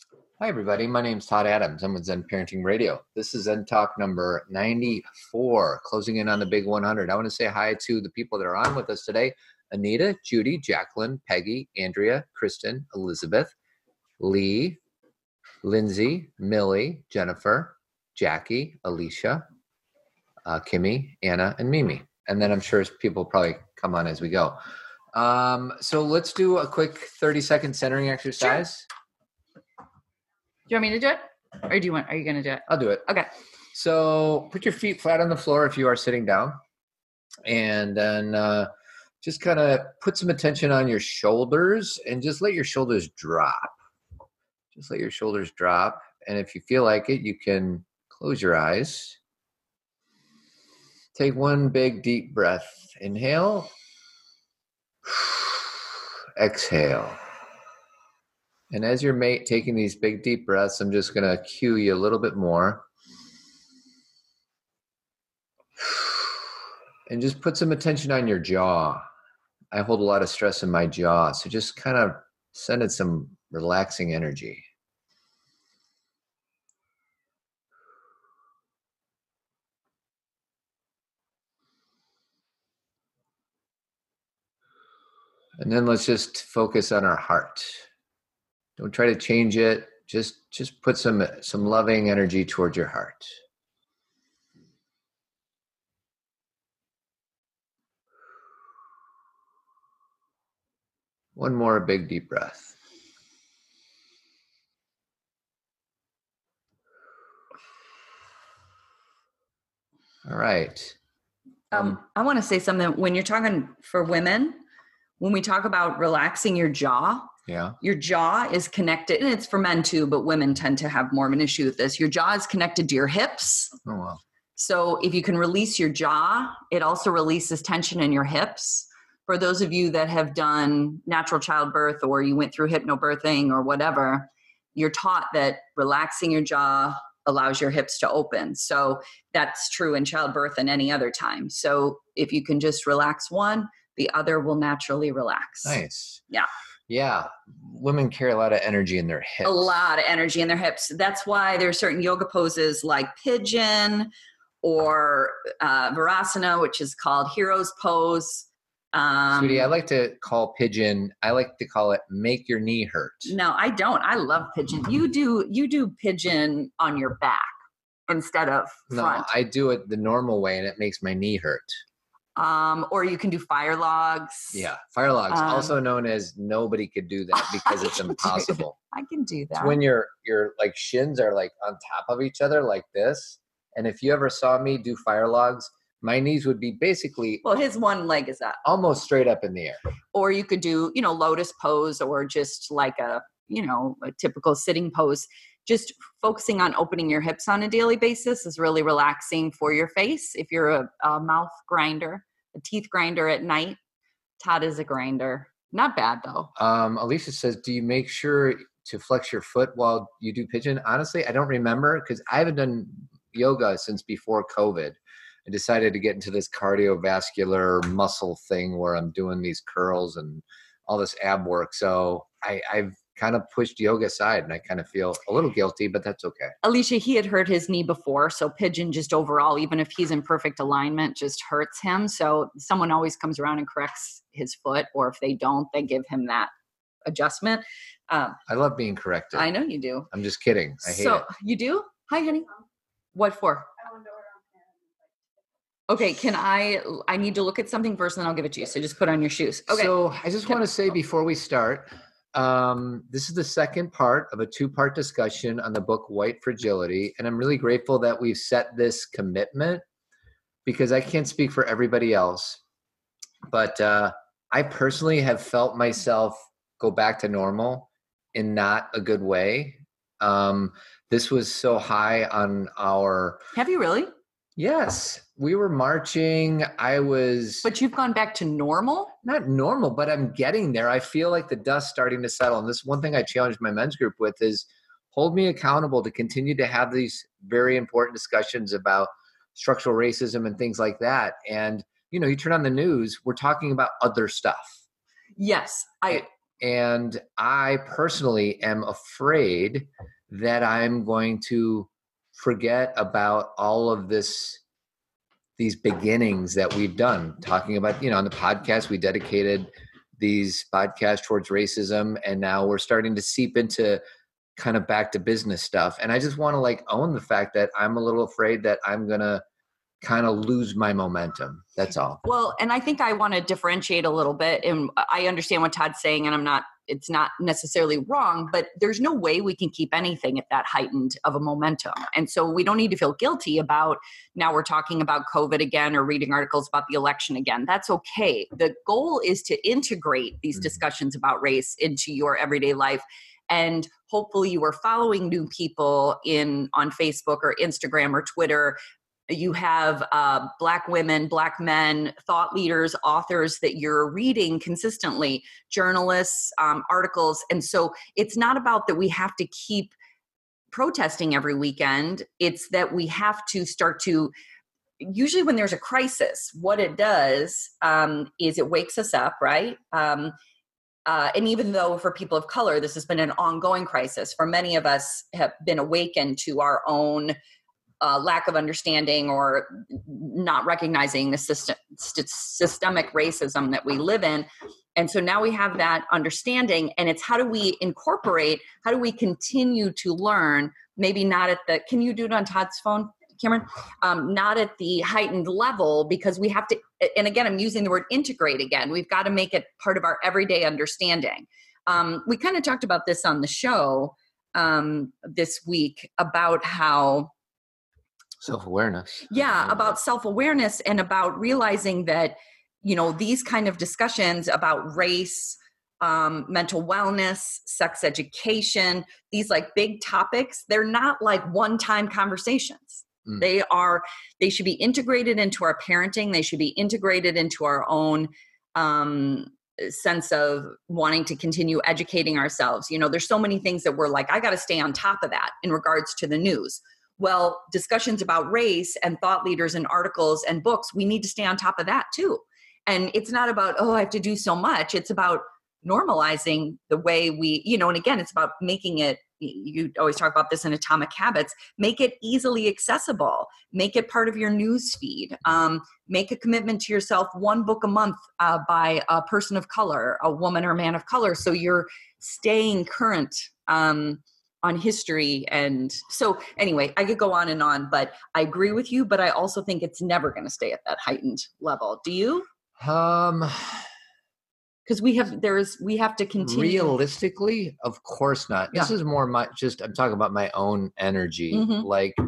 Hi, everybody. My name is Todd Adams. I'm with Zen Parenting Radio. This is Zen Talk number 94, closing in on the big 100. I want to say hi to the people that are on with us today: Anita, Judy, Jacqueline, Peggy, Andrea, Kristen, Elizabeth, Lee, Lindsay, Millie, Jennifer, Jackie, Alicia, Kimmy, Anna, and Mimi. And then I'm sure people probably come on as we go. So let's do a quick 30-second centering exercise. Sure. Do you want me to do it? Or are you going to do it? I'll do it. Okay. So put your feet flat on the floor if you are sitting down. And then just kind of put some attention on your shoulders and just let your shoulders drop. Just let your shoulders drop. And if you feel like it, you can close your eyes. Take one big deep breath. Inhale. Exhale. And as you're taking these big deep breaths, I'm just going to cue you a little bit more. And just put some attention on your jaw. I hold a lot of stress in my jaw, so just kind of send it some relaxing energy. And then let's just focus on our heart. Don't try to change it. Just put some loving energy towards your heart. One more big deep breath. All right. I want to say something. When you're talking for women, when we talk about relaxing your jaw, your jaw is connected, and it's for men too, but women tend to have more of an issue with this. Your jaw is connected to your hips. Oh, wow. So if you can release your jaw, it also releases tension in your hips. For those of you that have done natural childbirth or you went through hypnobirthing or whatever, you're taught that relaxing your jaw allows your hips to open. So that's true in childbirth and any other time. So if you can just relax one, the other will naturally relax. Nice. Yeah. Yeah. Women carry a lot of energy in their hips. A lot of energy in their hips. That's why there's certain yoga poses like pigeon or Virasana, which is called hero's pose. Sweetie, I like to call pigeon, I like to call it make your knee hurt. No, I don't. I love pigeon. You do pigeon on your back instead of front. No, I do it the normal way and it makes my knee hurt. Or you can do fire logs. Yeah, fire logs, also known as nobody could do that because it's impossible. I can do that. It's when your like shins are like on top of each other like this. And if you ever saw me do fire logs, my knees would be basically his one leg is up, almost straight up in the air. Or you could do, lotus pose or just like a typical sitting pose. Just focusing on opening your hips on a daily basis is really relaxing for your face. If you're a mouth grinder, a teeth grinder at night, Todd is a grinder. Not bad though. Alicia says, do you make sure to flex your foot while you do pigeon? Honestly, I don't remember because I haven't done yoga since before COVID. I decided to get into this cardiovascular muscle thing where I'm doing these curls and all this ab work. So I've kind of pushed yoga aside and I kind of feel a little guilty, but that's okay. Alicia, he had hurt his knee before. So pigeon just overall, even if he's in perfect alignment, just hurts him. So someone always comes around and corrects his foot, or if they don't, they give him that adjustment. I love being corrected. I know you do. I'm just kidding. I hate it. So you do? Hi, honey. What for? Okay, I need to look at something first, and then I'll give it to you. So just put on your shoes. Okay. So I just want to say before we start, this is the second part of a 2-part discussion on the book White Fragility. And I'm really grateful that we've set this commitment because I can't speak for everybody else. But I personally have felt myself go back to normal in not a good way. This was so high on our... Have you really? Yes, we were marching. But you've gone back to normal? Not normal, but I'm getting there. I feel like the dust starting to settle. And this one thing I challenged my men's group with is hold me accountable to continue to have these very important discussions about structural racism and things like that. And, you turn on the news, we're talking about other stuff. Yes. And I personally am afraid that I'm going to forget about all of these beginnings that we've done, talking about, on the podcast, we dedicated these podcasts towards racism, and now we're starting to seep into kind of back to business stuff. And I just want to own the fact that I'm a little afraid that I'm going to kind of lose my momentum. That's all. Well, and I think I want to differentiate a little bit. And I understand what Todd's saying, and it's not necessarily wrong, but there's no way we can keep anything at that heightened of a momentum. And so we don't need to feel guilty about now we're talking about COVID again or reading articles about the election again. That's okay. The goal is to integrate these discussions about race into your everyday life. And hopefully you are following new people on Facebook or Instagram or Twitter. You have Black women, Black men, thought leaders, authors that you're reading consistently, journalists, articles. And so it's not about that we have to keep protesting every weekend. It's that we have to start to, usually when there's a crisis, what it does is it wakes us up, right? And even though for people of color, this has been an ongoing crisis, for many of us have been awakened to our own lack of understanding or not recognizing the systemic racism that we live in. And so now we have that understanding, and it's how do we continue to learn, maybe not can you do it on Todd's phone, Cameron? Not at the heightened level, because we have to, and again, I'm using the word integrate again. We've got to make it part of our everyday understanding. We kind of talked about this on the show this week about how self-awareness. Yeah, about self-awareness and about realizing that, these kind of discussions about race, mental wellness, sex education, these big topics, they're not one-time conversations. They should be integrated into our parenting. They should be integrated into our own sense of wanting to continue educating ourselves. There's so many things that we're I got to stay on top of that in regards to the news. Well, discussions about race and thought leaders and articles and books, we need to stay on top of that too. And it's not about, I have to do so much. It's about normalizing the way we, and again, it's about making it, you always talk about this in Atomic Habits, make it easily accessible, make it part of your news feed, make a commitment to yourself, one book a month by a person of color, a woman or man of color. So you're staying current on history. And so anyway, I could go on, but I agree with you, but I also think it's never going to stay at that heightened level. Do you? Because we have to continue. Realistically, of course not. This is more I'm talking about my own energy. Mm-hmm.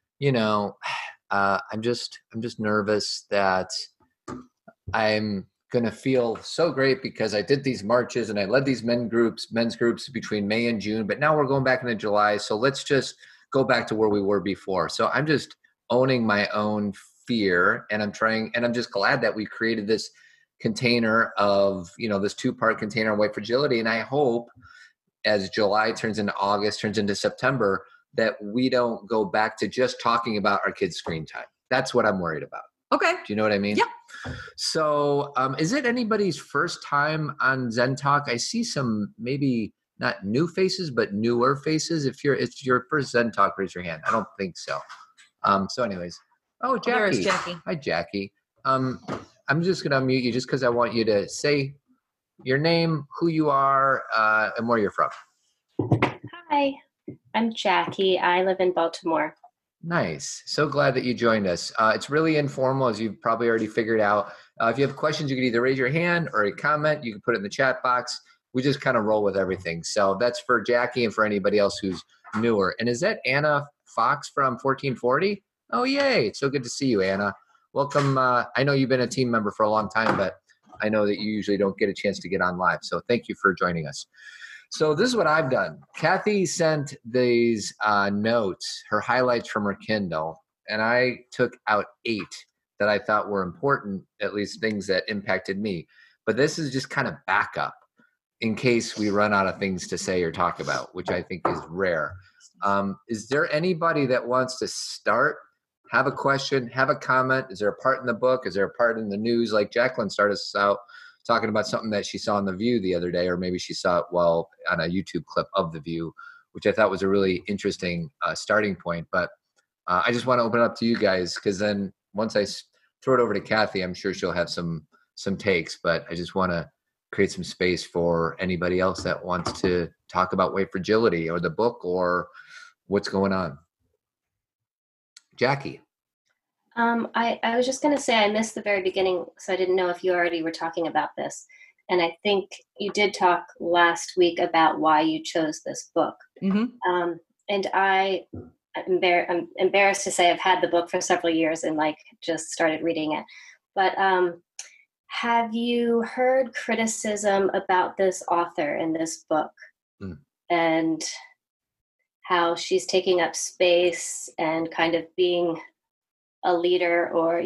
I'm just nervous that I'm going to feel so great because I did these marches and I led these men's groups between May and June, but now we're going back into July. So let's just go back to where we were before. So I'm just owning my own fear, and I'm just glad that we created this container of, this 2-part container on white fragility. And I hope as July turns into August, turns into September, that we don't go back to just talking about our kids' screen time. That's what I'm worried about. Okay. Do you know what I mean? Yeah. So is it anybody's first time on Zen Talk? I see some maybe not new faces, but newer faces. If it's your first Zen Talk, raise your hand. I don't think so. So anyways. Oh, Jackie. There's Jackie. Hi, Jackie. I'm just going to unmute you just because I want you to say your name, who you are, and where you're from. Hi, I'm Jackie. I live in Baltimore. Nice. So glad that you joined us. It's really informal, as you've probably already figured out. If you have questions, you can either raise your hand or a comment. You can put it in the chat box. We just kind of roll with everything. So that's for Jackie and for anybody else who's newer. And is that Anna Fox from 1440? Oh, yay. It's so good to see you, Anna. Welcome. I know you've been a team member for a long time, but I know that you usually don't get a chance to get on live. So thank you for joining us. So this is what I've done. Kathy sent these notes, her highlights from her Kindle, and I took out 8 that I thought were important, at least things that impacted me. But this is just kind of backup in case we run out of things to say or talk about, which I think is rare. Is there anybody that wants to start, have a question, have a comment? Is there a part in the book? Is there a part in the news? Like Jacqueline started us out talking about something that she saw on The View the other day, or maybe she saw it on a YouTube clip of The View, which I thought was a really interesting starting point. But I just want to open it up to you guys, because then once I throw it over to Kathy, I'm sure she'll have some takes. But I just want to create some space for anybody else that wants to talk about White Fragility or the book or what's going on. Jackie. I was just going to say I missed the very beginning, so I didn't know if you already were talking about this. And I think you did talk last week about why you chose this book. Mm-hmm. And I'm embarrassed to say I've had the book for several years and just started reading it. But have you heard criticism about this author in this book and how she's taking up space and kind of being a leader, or,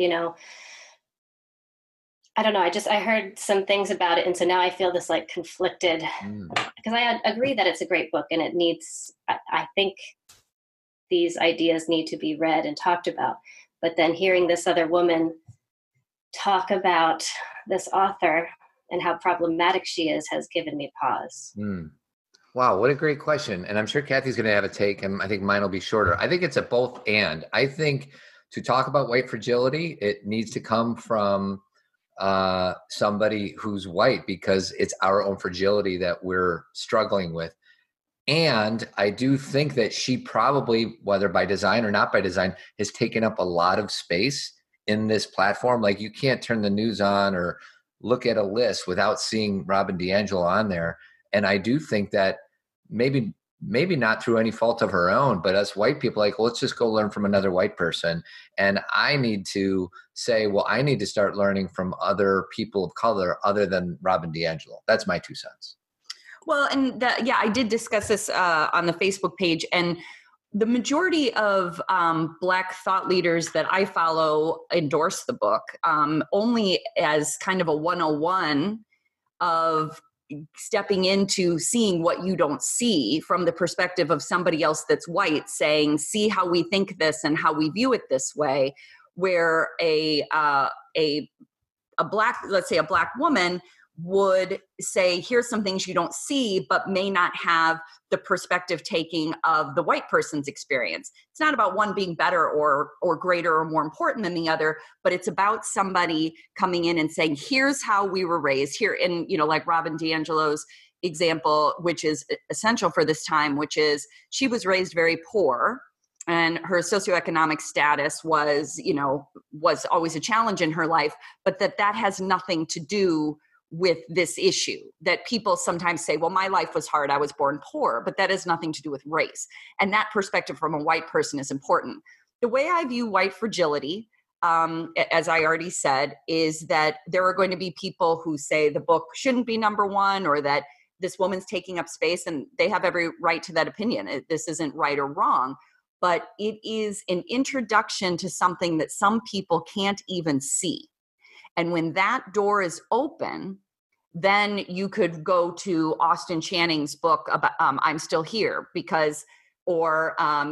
I don't know. I heard some things about it. And so now I feel this conflicted, because I agree that it's a great book and it needs, I think these ideas need to be read and talked about. But then hearing this other woman talk about this author and how problematic she is has given me pause. Wow, what a great question. And I'm sure Kathy's going to have a take, and I think mine will be shorter. I think it's a both and. I think to talk about white fragility, it needs to come from somebody who's white, because it's our own fragility that we're struggling with. And I do think that she probably, whether by design or not by design, has taken up a lot of space in this platform. Like, you can't turn the news on or look at a list without seeing Robin DiAngelo on there. And I do think that maybe not through any fault of her own, but us white people, well, let's just go learn from another white person. And I need to say, well, I need to start learning from other people of color other than Robin DiAngelo. That's my 2 cents. Well, and I did discuss this on the Facebook page, and the majority of Black thought leaders that I follow endorse the book only as kind of a 101 of stepping into seeing what you don't see from the perspective of somebody else that's white, saying, see how we think this and how we view it this way, where a Black, let's say a Black woman would say, here's some things you don't see, but may not have the perspective taking of the white person's experience. It's not about one being better or greater or more important than the other, but it's about somebody coming in and saying, here's how we were raised here. In, like Robin DiAngelo's example, which is essential for this time, which is she was raised very poor, and her socioeconomic status was always a challenge in her life, but that has nothing to do with this issue. That people sometimes say, well, my life was hard, I was born poor, but that has nothing to do with race. And that perspective from a white person is important. The way I view white fragility, as I already said, is that there are going to be people who say the book shouldn't be number one, or that this woman's taking up space, and they have every right to that opinion. This isn't right or wrong, but it is an introduction to something that some people can't even see. And when that door is open, then you could go to Austin Channing's book about I'm Still Here, or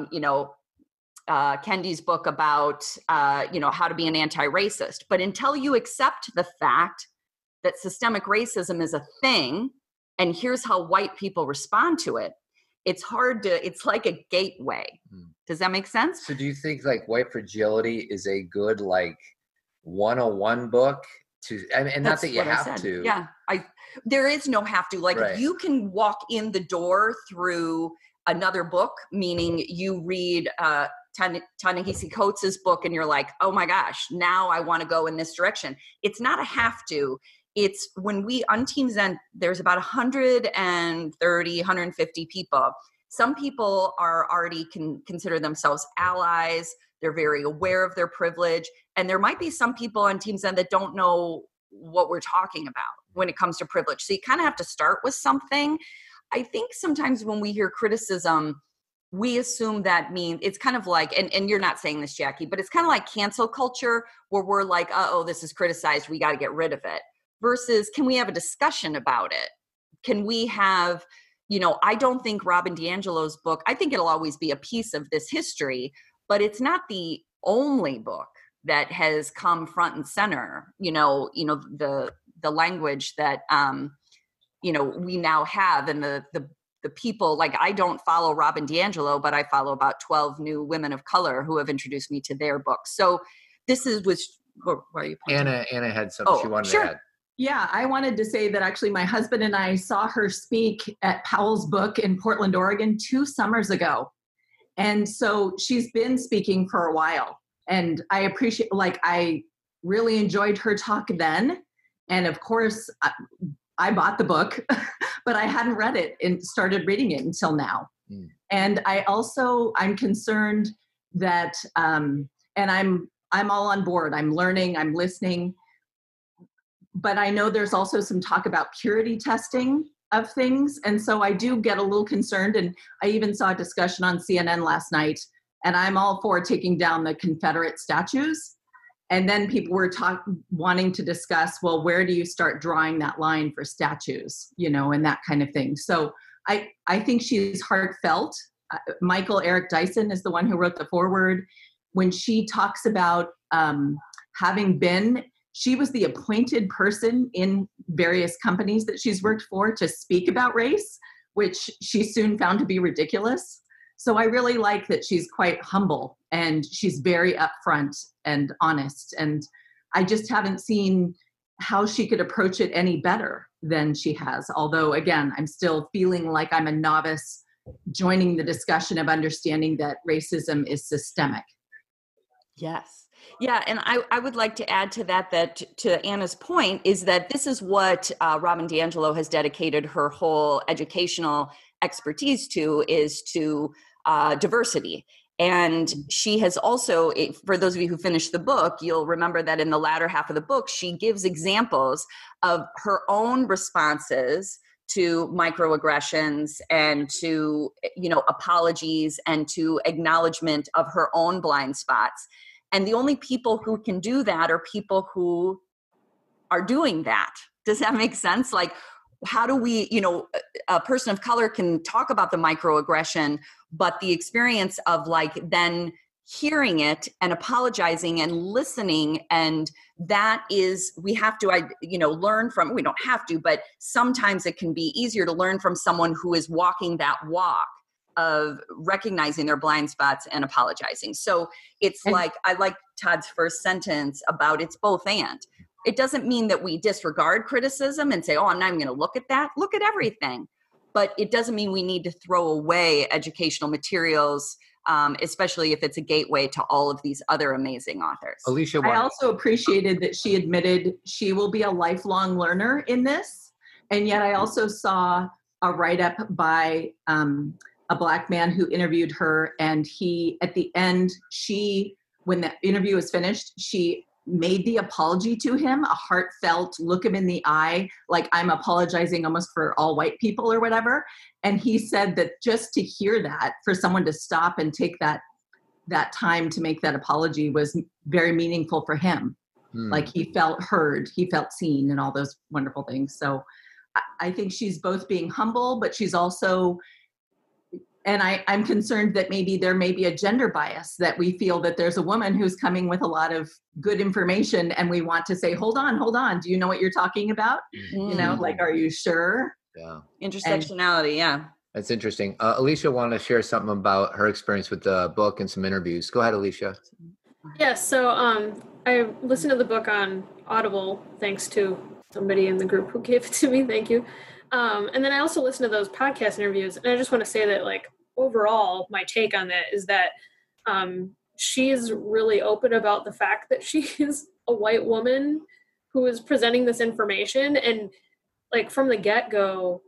Kendi's book about, how to be an anti-racist. But until you accept the fact that systemic racism is a thing, and here's how white people respond to it, it's like a gateway. Does that make sense? So do you think White Fragility is a good 101 book and not that you have to? Yeah, there is no have to. Right. If you can walk in the door through another book, meaning you read Ta-Nehisi Coates' book and you're like, oh my gosh, now I want to go in this direction. It's not a have to. It's when on Team Zen, there's about 130, 150 people. Some people are already consider themselves allies. They're very aware of their privilege. And there might be some people on Team Zen that don't know what we're talking about when it comes to privilege. So you kind of have to start with something. I think sometimes when we hear criticism, we assume that means it's kind of like, and you're not saying this, Jackie, but it's kind of like cancel culture, where we're like, this is criticized, we got to get rid of it. Versus, can we have a discussion about it? Can we have, I don't think Robin DiAngelo's book, I think it'll always be a piece of this history, but it's not the only book that has come front and center. The the language that, we now have, and the people, like, I don't follow Robin DiAngelo, but I follow about 12 new women of color who have introduced me to their books. So this is where are you pointing? Anna had something she wanted to add. Yeah, I wanted to say that actually my husband and I saw her speak at Powell's Book in Portland, Oregon 2 summers ago. And so she's been speaking for a while. And I really enjoyed her talk then. And of course, I bought the book, but I hadn't read it and started reading it until now. Mm. And I'm concerned that, and I'm all on board. I'm learning, I'm listening, but I know there's also some talk about purity testing of things. And so I do get a little concerned. And I even saw a discussion on CNN last night, and I'm all for taking down the Confederate statues. And then people were wanting to discuss, well, where do you start drawing that line for statues, and that kind of thing. So I think she's heartfelt. Michael Eric Dyson is the one who wrote the foreword. When she talks about she was the appointed person in various companies that she's worked for to speak about race, which she soon found to be ridiculous. So I really like that she's quite humble and she's very upfront and honest. And I just haven't seen how she could approach it any better than she has. Although, again, I'm still feeling like I'm a novice joining the discussion of understanding that racism is systemic. Yes. Yeah. And I would like to add to that to Anna's point is that this is what Robin DiAngelo has dedicated her whole educational expertise to, is to diversity. And she has also, for those of you who finished the book, you'll remember that in the latter half of the book, she gives examples of her own responses to microaggressions and to, apologies and to acknowledgement of her own blind spots. And the only people who can do that are people who are doing that. Does that make sense? Like, how do we, a person of color can talk about the microaggression, but the experience of then hearing it and apologizing and listening, and that is, we have to, learn from, we don't have to, but sometimes it can be easier to learn from someone who is walking that walk of recognizing their blind spots and apologizing. So I like Todd's first sentence about it's both and. It doesn't mean that we disregard criticism and say, oh, I'm not even going to look at that. Look at everything. But it doesn't mean we need to throw away educational materials, especially if it's a gateway to all of these other amazing authors. Alicia, I also appreciated that she admitted she will be a lifelong learner in this. And yet I also saw a write-up by a Black man who interviewed her. And he, at the end, when the interview was finished, she made the apology to him, a heartfelt look him in the eye, like I'm apologizing almost for all white people or whatever. And he said that just to hear that, for someone to stop and take that time to make that apology was very meaningful for him. Like he felt heard, he felt seen, and all those wonderful things. So I think she's both being humble, but she's also, and I'm concerned that maybe there may be a gender bias, that we feel that there's a woman who's coming with a lot of good information and we want to say, hold on. Do you know what you're talking about? Mm. Are you sure? Yeah. Intersectionality. Yeah. That's interesting. Alicia wanted to share something about her experience with the book and some interviews. Go ahead, Alicia. Yeah. So I listened to the book on Audible, thanks to somebody in the group who gave it to me. Thank you. And then I also listened to those podcast interviews, and I just want to say that, overall, my take on that is that she's really open about the fact that she is a white woman who is presenting this information. And from the get-go,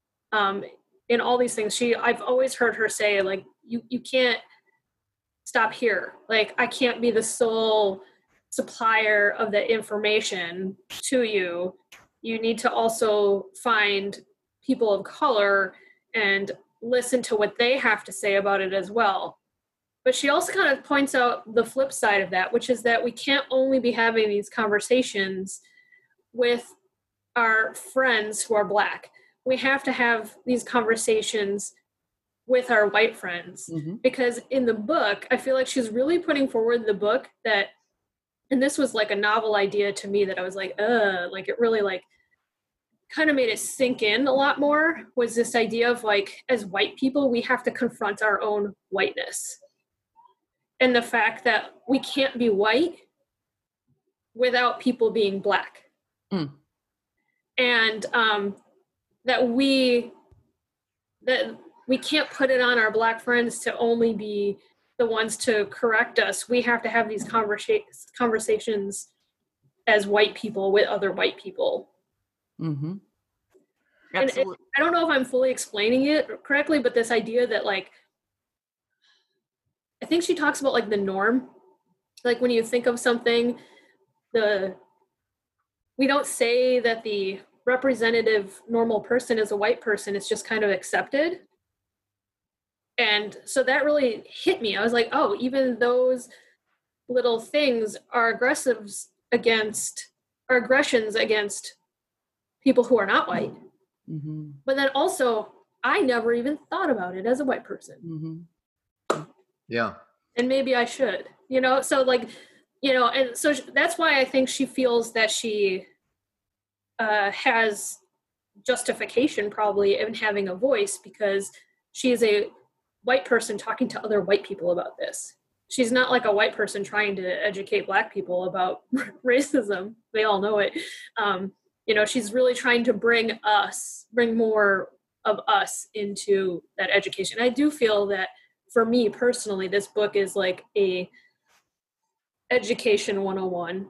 in all these things, I've always heard her say, you can't stop here. I can't be the sole supplier of the information to you. You need to also find people of color and listen to what they have to say about it as well. But she also kind of points out the flip side of that, which is that we can't only be having these conversations with our friends who are Black. We have to have these conversations with our white friends. Mm-hmm. Because in the book, I feel like she's really putting forward the book that and this was like a novel idea to me that I was like it really like kind of made it sink in a lot more, was this idea of like, as white people, we have to confront our own whiteness. And the fact that we can't be white without people being Black. Mm. And that we can't put it on our Black friends to only be the ones to correct us. We have to have these conversations as white people with other white people. Mm-hmm. And I don't know if I'm fully explaining it correctly, but this idea that like, I think she talks about like the norm. Like when you think of something, we don't say that the representative normal person is a white person. It's just kind of accepted. And so that really hit me. I was like, oh, even those little things are aggressions against people who are not white. Mm-hmm. But then also, I never even thought about it as a white person. Mm-hmm. Yeah. And maybe I should, so like, and so that's why I think she feels that she has justification probably in having a voice, because she is a white person talking to other white people about this. She's not like a white person trying to educate Black people about racism. They all know it. She's really trying to bring more of us into that education. I do feel that for me personally, this book is like a education 101.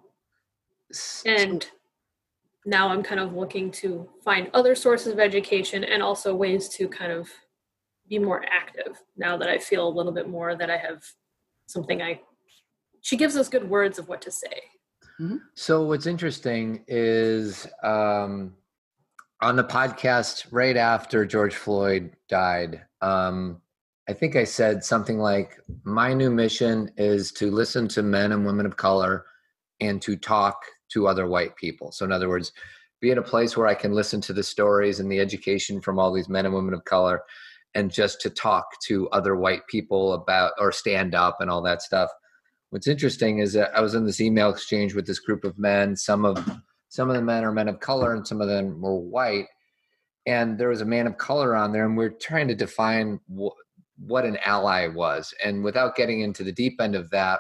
And now I'm kind of looking to find other sources of education and also ways to kind of be more active now that I feel a little bit more that I have something she gives us good words of what to say. Mm-hmm. So what's interesting is on the podcast right after George Floyd died, I think I said something like, my new mission is to listen to men and women of color and to talk to other white people. So in other words, be in a place where I can listen to the stories and the education from all these men and women of color, and just to talk to other white people about, or stand up and all that stuff. What's interesting is that I was in this email exchange with this group of men. Some of the men are men of color and some of them were white. And there was a man of color on there, and we're trying to define what an ally was. And without getting into the deep end of that,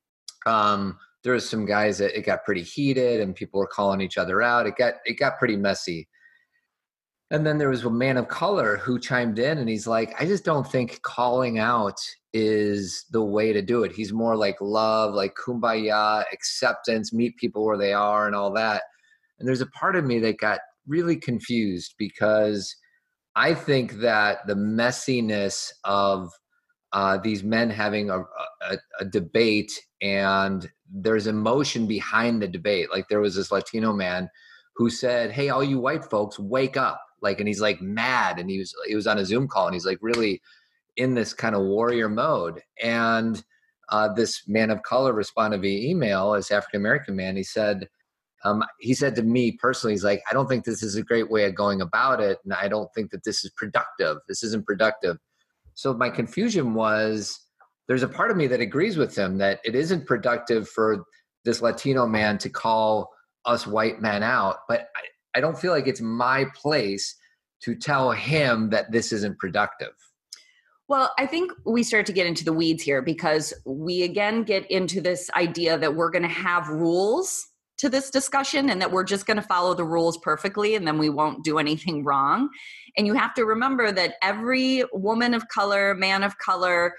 there was some guys that it got pretty heated and people were calling each other out. It got pretty messy. And then there was a man of color who chimed in and he's like, I just don't think calling out is the way to do it. He's more like love, like kumbaya, acceptance, meet people where they are and all that. And there's a part of me that got really confused, because I think that the messiness of these men having a debate, and there's emotion behind the debate. Like there was this Latino man who said, hey, all you white folks, wake up. Like, and he's like mad, and he was on a Zoom call, and he's like really in this kind of warrior mode. And this man of color responded via email, as African-American man. He said to me personally, he's like, I don't think this is a great way of going about it. And I don't think that this is productive. This isn't productive. So my confusion was, there's a part of me that agrees with him that it isn't productive for this Latino man to call us white men out. But I don't feel like it's my place to tell him that this isn't productive. Well, I think we start to get into the weeds here, because we again get into this idea that we're going to have rules to this discussion and that we're just going to follow the rules perfectly and then we won't do anything wrong. And you have to remember that every woman of color, man of color,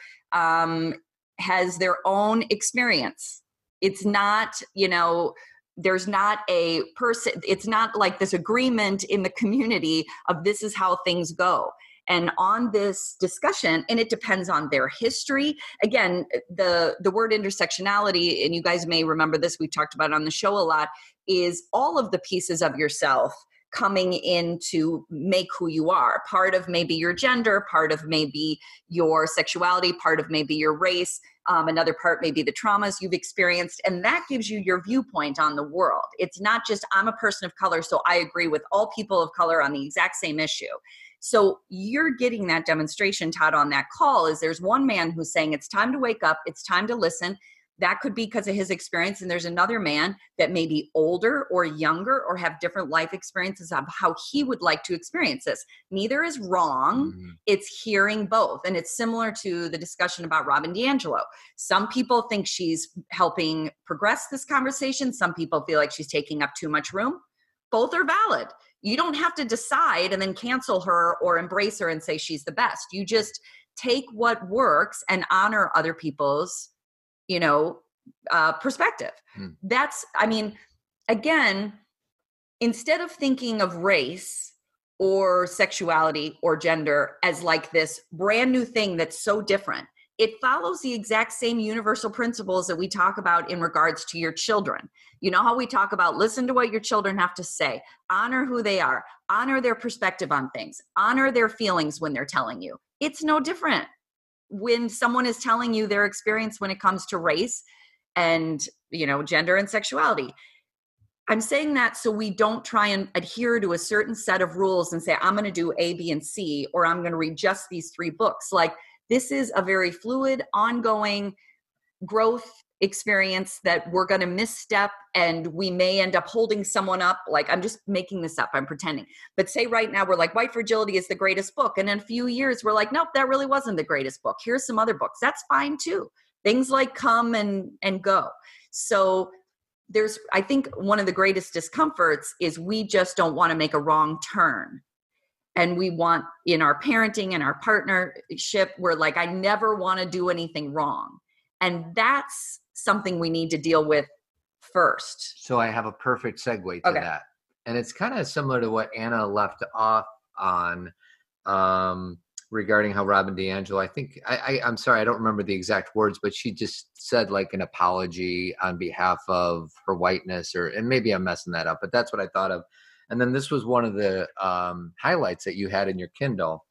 has their own experience. It's not, there's not a person, it's not like this agreement in the community of this is how things go. And on this discussion, and it depends on their history. Again, the word intersectionality, and you guys may remember this, we've talked about it on the show a lot, is all of the pieces of yourself coming in to make who you are. Part of maybe your gender, part of maybe your sexuality, part of maybe your race, another part maybe the traumas you've experienced, and that gives you your viewpoint on the world. It's not just I'm a person of color, so I agree with all people of color on the exact same issue. So you're getting that demonstration, Todd, on that call, is there's one man who's saying it's time to wake up, it's time to listen. that could be because of his experience. And there's another man that may be older or younger or have different life experiences of how he would like to experience this. Neither is wrong. Mhm. It's hearing both. And it's similar to the discussion about Robin DiAngelo. Some people think she's helping progress this conversation. Some people feel like she's taking up too much room. Both are valid. You don't have to decide and then cancel her or embrace her and say she's the best. You just take what works and honor other people's, perspective. That's, again, instead of thinking of race or sexuality or gender as like this brand new thing that's so different, it follows the exact same universal principles that we talk about in regards to your children. You know how we talk about listen to what your children have to say, honor who they are, honor their perspective on things, honor their feelings when they're telling you. It's no different when someone is telling you their experience when it comes to race and, gender and sexuality. I'm saying that so we don't try and adhere to a certain set of rules and say, I'm going to do A, B, and C, or I'm going to read just these 3 books. Like, this is a very fluid, ongoing growth experience that we're going to misstep and we may end up holding someone up. Like, I'm just making this up. I'm pretending. But say right now we're like, White Fragility is the greatest book. And in a few years, we're like, nope, that really wasn't the greatest book. Here's some other books. That's fine too. Things like come and go. So I think one of the greatest discomforts is we just don't want to make a wrong turn. And we want, in our parenting and our partnership, we're like, I never want to do anything wrong. And that's something we need to deal with first. So I have a perfect segue to that. And it's kind of similar to what Anna left off on regarding how Robin DiAngelo, I think, I'm sorry, I don't remember the exact words, but she just said like an apology on behalf of her whiteness, and maybe I'm messing that up, but that's what I thought of. And then this was one of the highlights that you had in your Kindle.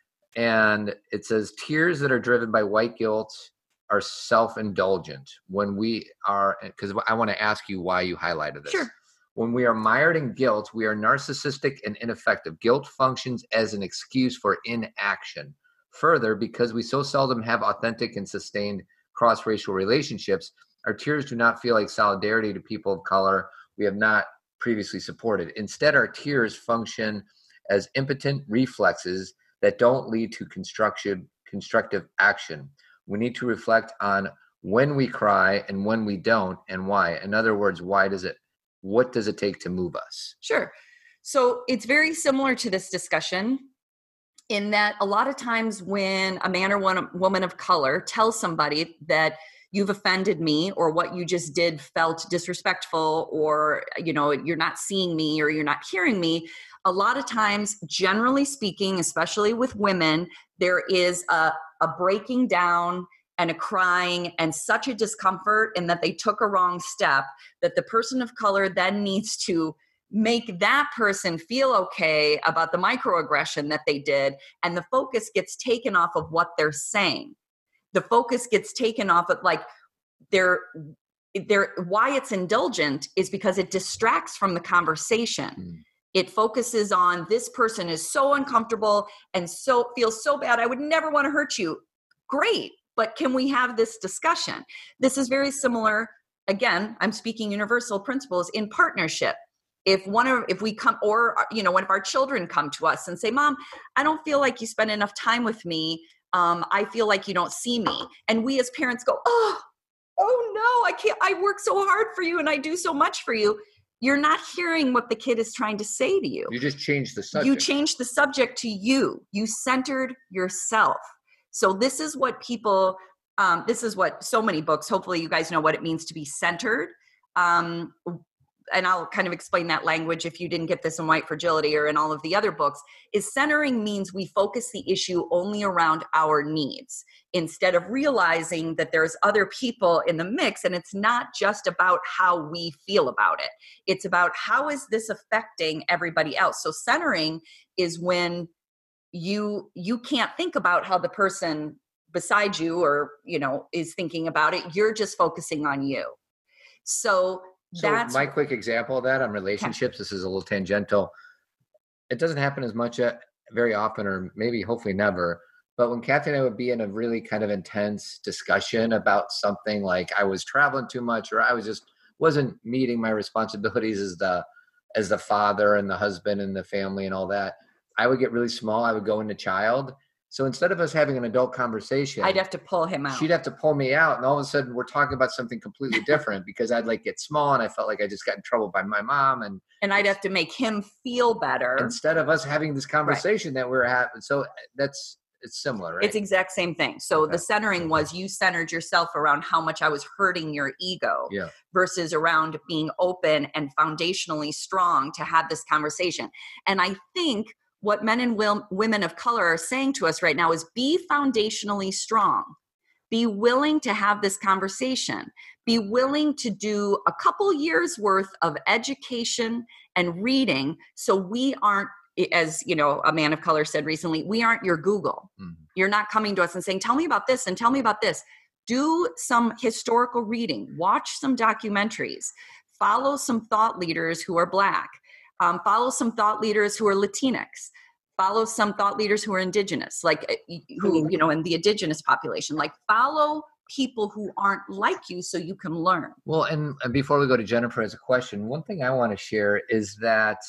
And it says, tears that are driven by white guilt are self-indulgent. When we are, because I want to ask you why you highlighted this. Sure. When we are mired in guilt, we are narcissistic and ineffective. Guilt functions as an excuse for inaction. Further, because we so seldom have authentic and sustained cross-racial relationships, our tears do not feel like solidarity to people of color we have not previously supported. Instead, our tears function as impotent reflexes that don't lead to constructive action. We need to reflect on when we cry and when we don't, and why. In other words, what does it take to move us? Sure. So it's very similar to this discussion in that a lot of times when a man or woman of color tells somebody that you've offended me, or what you just did felt disrespectful, or, you're not seeing me, or you're not hearing me, a lot of times, generally speaking, especially with women, there is a breaking down and a crying and such a discomfort in that they took a wrong step that the person of color then needs to make that person feel okay about the microaggression that they did. And the focus gets taken off of what they're saying. The focus gets taken off of why it's indulgent is because it distracts from the conversation. It focuses on this person is so uncomfortable and so feels so bad. I would never want to hurt you. Great. But can we have this discussion? This is very similar. Again, I'm speaking universal principles in partnership. If one of our children come to us and say, Mom, I don't feel like you spend enough time with me. I feel like you don't see me. And we as parents go, oh no, I can't. I work so hard for you and I do so much for you. You're not hearing what the kid is trying to say to you. You just changed the subject. You changed the subject to you. You centered yourself. So this is what this is what so many books, hopefully you guys know what it means to be centered. And I'll kind of explain that language if you didn't get this in White Fragility or in all of the other books, is centering means we focus the issue only around our needs instead of realizing that there's other people in the mix. And it's not just about how we feel about it. It's about how is this affecting everybody else. So centering is when you can't think about how the person beside you or, is thinking about it. You're just focusing on you. So that's my quick example of that on relationships. This is a little tangential. It doesn't happen as much very often, or maybe hopefully never, But when Kathy and I would be in a really kind of intense discussion about something, like I was traveling too much, or I wasn't meeting my responsibilities as the father and the husband and the family and all that, I would get really small. I would go into child. So instead of us having an adult conversation, I'd have to pull him out. She'd have to pull me out, and all of a sudden we're talking about something completely different because I'd like get small and I felt like I just got in trouble by my mom, and I'd have to make him feel better instead of us having this conversation that we're having. So it's similar, right? It's exact same thing. So the centering was you centered yourself around how much I was hurting your ego versus around being open and foundationally strong to have this conversation. And I think what men and women of color are saying to us right now is be foundationally strong. Be willing to have this conversation. Be willing to do a couple years worth of education and reading so we aren't, as you know, a man of color said recently, we aren't your Google. Mm-hmm. You're not coming to us and saying, tell me about this and tell me about this. Do some historical reading, watch some documentaries, follow some thought leaders who are Black, follow some thought leaders who are Latinx, follow some thought leaders who are indigenous, like who, you know, in the indigenous population, like follow people who aren't like you so you can learn. Well, and before we go to Jennifer as a question, one thing I want to share is that,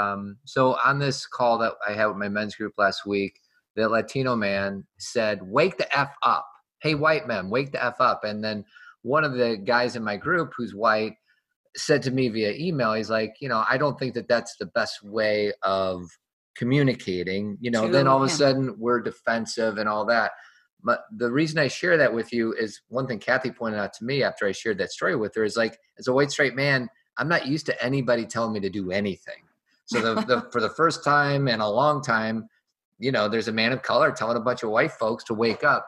so on this call that I had with my men's group last week, the Latino man said, wake the F up. Hey, white men, wake the F up. And then one of the guys in my group who's white said to me via email, he's like, you know, I don't think that that's the best way of communicating, you know, then all of a sudden we're defensive and all that. But the reason I share that with you is one thing Kathy pointed out to me after I shared that story with her is like, as a white straight man, I'm not used to anybody telling me to do anything. So for the first time in a long time, you know, there's a man of color telling a bunch of white folks to wake up.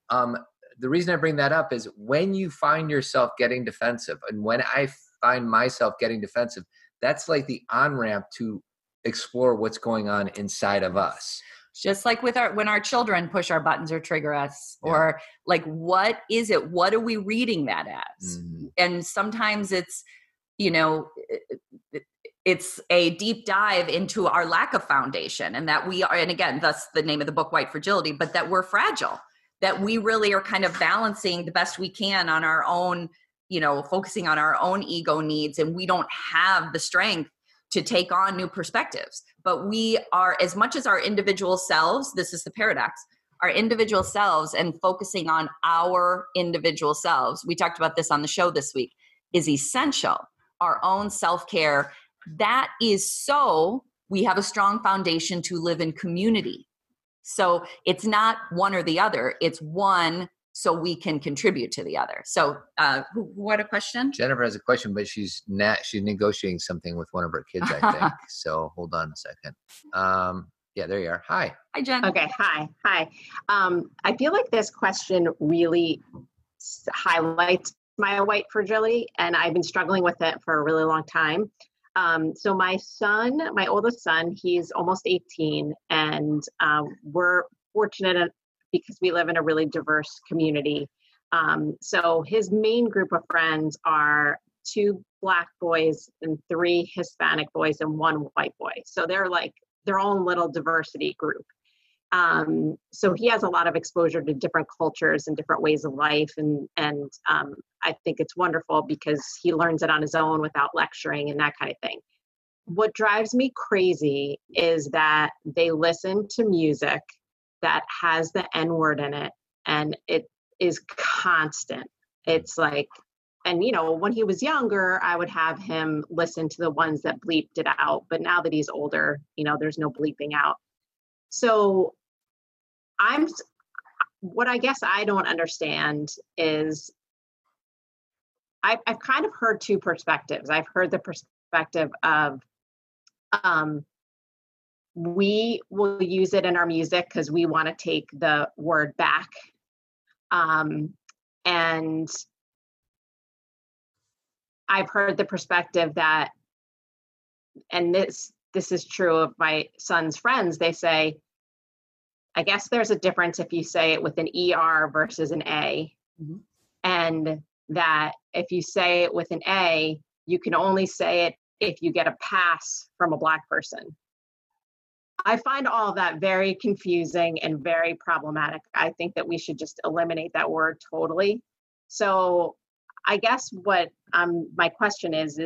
The reason I bring that up is when you find yourself getting defensive, and when I find myself getting defensive, that's like the on-ramp to explore what's going on inside of us. Just like with when our children push our buttons or trigger us, or like, what is it? What are we reading that as? Mm-hmm. And sometimes it's, you know, it's a deep dive into our lack of foundation, and that we are, and again, thus the name of the book, White Fragility, but that we're fragile, that we really are kind of balancing the best we can on our own, you know, focusing on our own ego needs. And we don't have the strength to take on new perspectives. But we are, as much as our individual selves, this is the paradox, our individual selves and focusing on our individual selves, we talked about this on the show this week, is essential. Our own self-care, that is so we have a strong foundation to live in community. So it's not one or the other, it's one so we can contribute to the other. So what a question? Jennifer has a question, but she's negotiating something with one of her kids, I think. So hold on a second. Yeah, there you are. Hi. Hi, Jen. Okay, hi. I feel like this question really highlights my white fragility, and I've been struggling with it for a really long time. So my oldest son, he's almost 18, and we're fortunate because we live in a really diverse community. So his main group of friends are 2 Black boys and 3 Hispanic boys and 1 white boy. So they're like their own little diversity group. So he has a lot of exposure to different cultures and different ways of life. And I think it's wonderful because he learns it on his own without lecturing and that kind of thing. What drives me crazy is that they listen to music that has the N-word in it, and it is constant. It's like, and you know, when he was younger, I would have him listen to the ones that bleeped it out, but now that he's older, you know, there's no bleeping out. So what I guess I don't understand is I've kind of heard 2 perspectives. I've heard the perspective of, we will use it in our music because we want to take the word back. And I've heard the perspective that, and this is true of my son's friends, they say, I guess there's a difference if you say it with an ER versus an A. Mm-hmm. And that if you say it with an A, you can only say it if you get a pass from a Black person. I find all of that very confusing and very problematic. I think that we should just eliminate that word totally. So I guess what my question is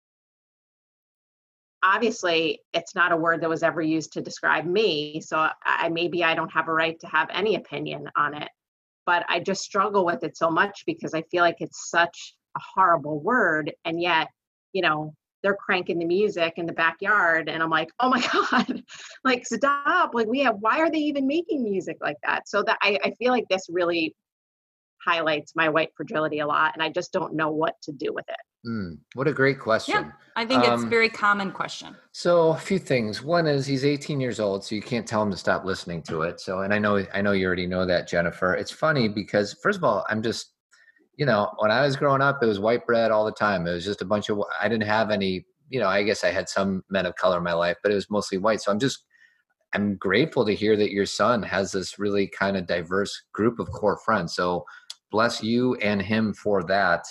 obviously it's not a word that was ever used to describe me. So maybe I don't have a right to have any opinion on it, but I just struggle with it so much because I feel like it's such a horrible word. And yet, they're cranking the music in the backyard and I'm like, oh my God, like stop. Like why are they even making music like that? So that I feel like this really highlights my white fragility a lot. And I just don't know what to do with it. What a great question. Yeah, I think it's a very common question. So a few things. One is he's 18 years old, so you can't tell him to stop listening to it. So, and I know you already know that, Jennifer. It's funny because first of all, I'm just, when I was growing up, it was white bread all the time. It was just a bunch of, I didn't have any, I guess I had some men of color in my life, but it was mostly white. So I'm grateful to hear that your son has this really kind of diverse group of core friends. So bless you and him for that.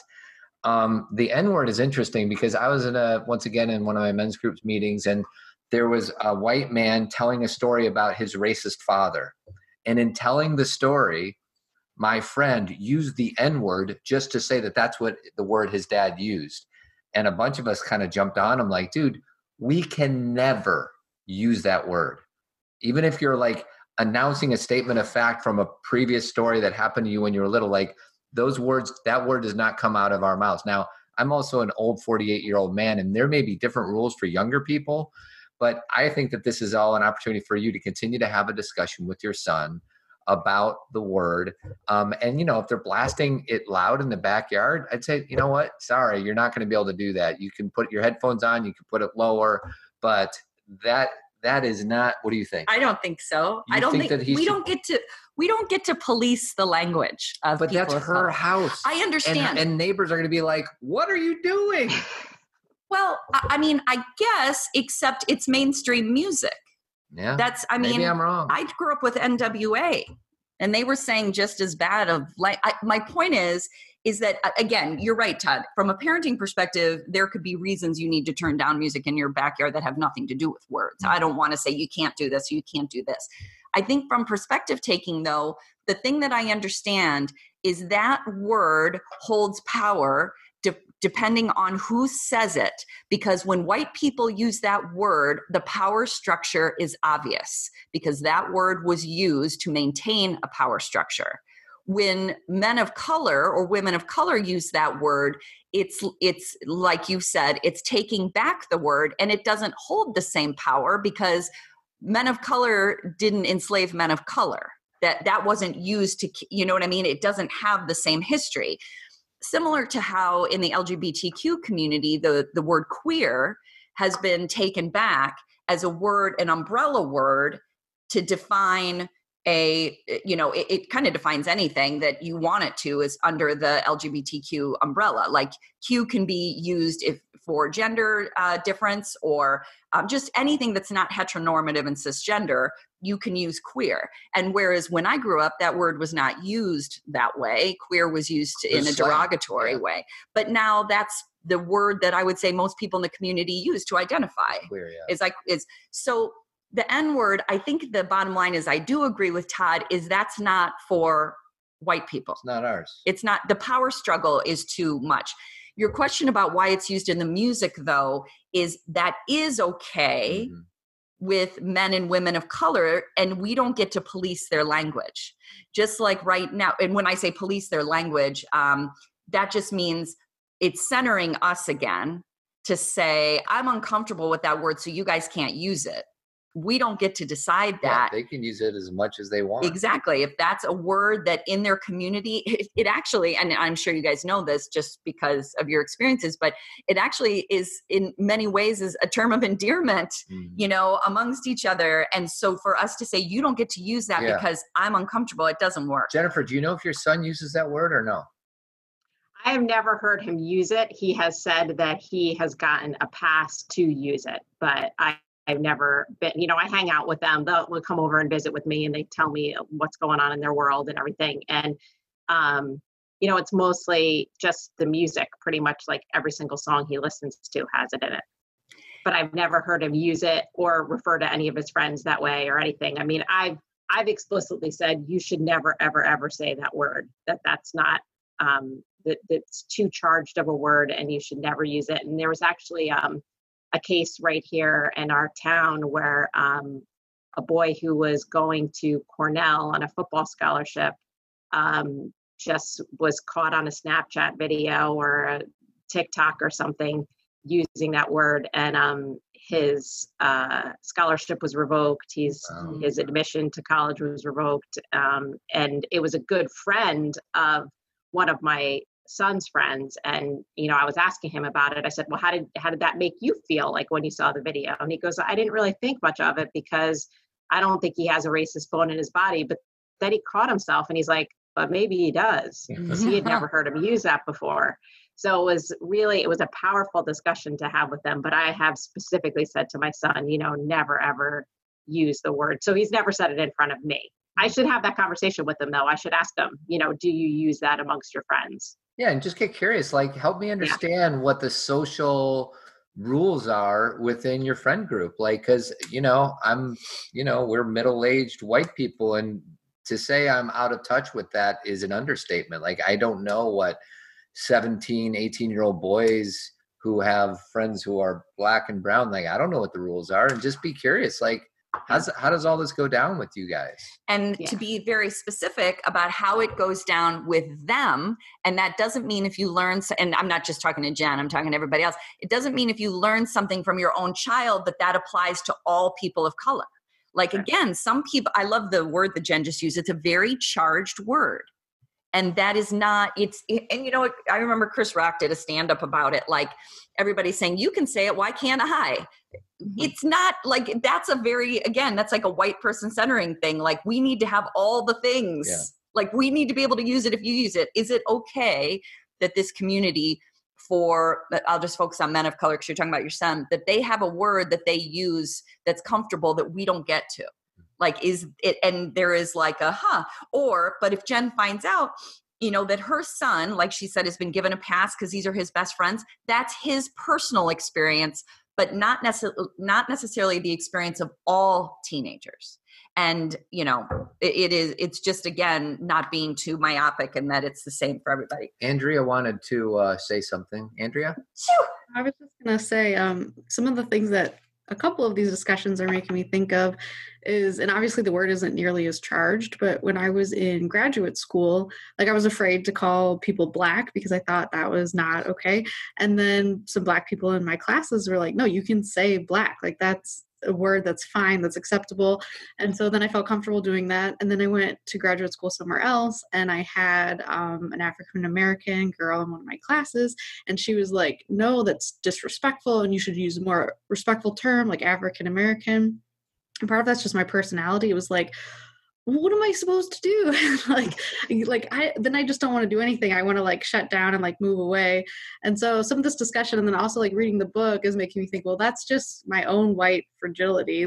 The N-word is interesting because I was once again in one of my men's groups meetings, and there was a white man telling a story about his racist father. And in telling the story, my friend used the N-word just to say that that's what the word his dad used. And a bunch of us kind of jumped on him like, dude, we can never use that word. Even if you're like announcing a statement of fact from a previous story that happened to you when you were little, like those words, that word does not come out of our mouths. Now, I'm also an old 48-year-old man, and there may be different rules for younger people, but I think that this is all an opportunity for you to continue to have a discussion with your son about the word. And, if they're blasting it loud in the backyard, I'd say, you know what? Sorry, you're not going to be able to do that. You can put your headphones on, you can put it lower, but that is not, what do you think? I don't think so. You I don't think that we don't get to police the language of but people. That's her house. I understand. And neighbors are going to be like, what are you doing? Well, I mean, I guess, except it's mainstream music. Yeah. Maybe I'm wrong. I grew up with NWA, and they were saying just as bad of my point is that, again, you're right, Todd, from a parenting perspective, there could be reasons you need to turn down music in your backyard that have nothing to do with words. I don't want to say you can't do this, you can't do this. I think from perspective taking, though, the thing that I understand is that word holds power depending on who says it, because when white people use that word, the power structure is obvious because that word was used to maintain a power structure. When men of color or women of color use that word, it's like you said, it's taking back the word, and it doesn't hold the same power because men of color didn't enslave men of color. That wasn't used to, you know what I mean? It doesn't have the same history. Similar to how in the LGBTQ community, the word queer has been taken back as a word, an umbrella word to define it kind of defines anything that you want it to is under the LGBTQ umbrella. Like Q can be used for gender difference or just anything that's not heteronormative and cisgender, you can use queer. And whereas when I grew up, that word was not used that way. Queer was used in a derogatory way. But now that's the word that I would say most people in the community use to identify. Queer, yeah. So the N-word, I think the bottom line is I do agree with Todd, is that's not for white people. It's not ours. It's not. The power struggle is too much. Your question about why it's used in the music, though, is that is okay with men and women of color, and we don't get to police their language. Just like right now, and when I say police their language, that just means it's centering us again to say, I'm uncomfortable with that word, so you guys can't use it. We don't get to decide that. Yeah, they can use it as much as they want. Exactly. If that's a word that in their community, it actually, and I'm sure you guys know this just because of your experiences, but it actually is in many ways is a term of endearment, amongst each other. And so for us to say, you don't get to use that because I'm uncomfortable, it doesn't work. Jennifer, do you know if your son uses that word or no? I have never heard him use it. He has said that he has gotten a pass to use it, but I've never been, I hang out with them. They'll come over and visit with me and they tell me what's going on in their world and everything. And, it's mostly just the music, pretty much like every single song he listens to has it in it. but I've never heard him use it or refer to any of his friends that way or anything. I mean, I've explicitly said you should never, ever, ever say that word, that's not, that's too charged of a word and you should never use it. And there was actually a case right here in our town where a boy who was going to Cornell on a football scholarship just was caught on a Snapchat video or a TikTok or something using that word, and his scholarship was revoked. His admission to college was revoked, and it was a good friend of one of my son's friends. And I was asking him about it. I said, well, how did that make you feel, like when you saw the video? And he goes, I didn't really think much of it because I don't think he has a racist bone in his body. But then he caught himself and he's like, but maybe he does, because he had never heard him use that before. So it was a powerful discussion to have with them. But I have specifically said to my son, never, ever use the word. So he's never said it in front of me. I should have that conversation with him, though. I should ask him, do you use that amongst your friends? Yeah, and just get curious. Like, help me understand what the social rules are within your friend group. Like, because, we're middle-aged white people, and to say I'm out of touch with that is an understatement. Like, I don't know what 17, 18-year-old boys who have friends who are black and brown, like, I don't know what the rules are. And just be curious, like, how does all this go down with you guys? And to be very specific about how it goes down with them. And that doesn't mean if you learn, and I'm not just talking to Jen, I'm talking to everybody else. It doesn't mean if you learn something from your own child that applies to all people of color. Like, again, some people, I love the word that Jen just used. It's a very charged word. And that is not, I remember Chris Rock did a stand-up about it. Like, everybody's saying, you can say it, why can't I? It's not like, that's like a white person centering thing. Like, we need to have all the things. Yeah. Like, we need to be able to use it if you use it. Is it okay that this community I'll just focus on men of color because you're talking about your son, that they have a word that they use that's comfortable that we don't get to? Like, is it, and there is like but if Jen finds out, that her son, like she said, has been given a pass because these are his best friends, that's his personal experience, but not necessarily the experience of all teenagers. And, it's just, again, not being too myopic and that it's the same for everybody. Andrea wanted to say something. Andrea? I was just going to say some of the things that a couple of these discussions are making me think of is, and obviously the word isn't nearly as charged, but when I was in graduate school, like, I was afraid to call people black because I thought that was not okay. And then some black people in my classes were like, no, you can say black. Like, that's a word that's fine, that's acceptable. And so then I felt comfortable doing that. And then I went to graduate school somewhere else, and I had an African-American girl in one of my classes, and she was like, no, that's disrespectful, and you should use a more respectful term like African-American. And part of that's just my personality. It was like, what am I supposed to do? Then I just don't want to do anything. I want to like shut down and like move away. And so some of this discussion, and then also like reading the book, is making me think, well, that's just my own white fragility.